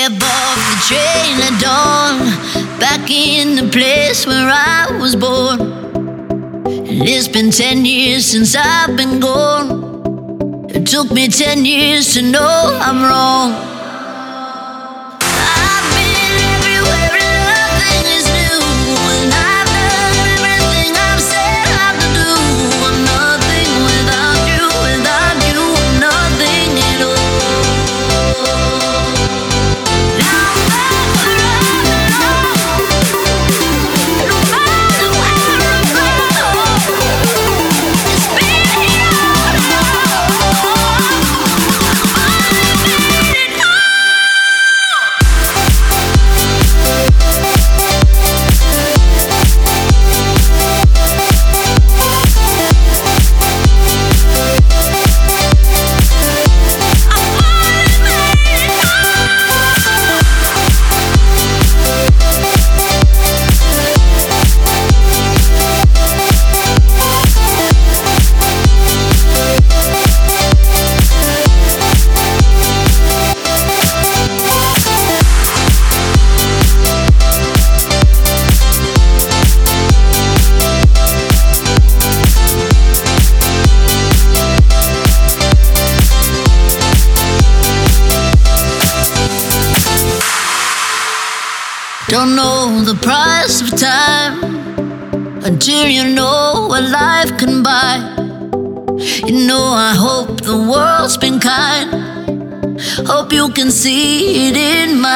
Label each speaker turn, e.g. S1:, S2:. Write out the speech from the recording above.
S1: Step off the train at dawn, back in the place where I was born. And it's been 10 years since I've been gone. It took me 10 years to know I'm wrong. I've been everywhere and nothing is new, and I've done everything I've set out to do. I'm nothing without you, I'm nothing at all. Don't know the price of time until you know what life can buy. You know, I hope the world's been kind. Hope you can see it in my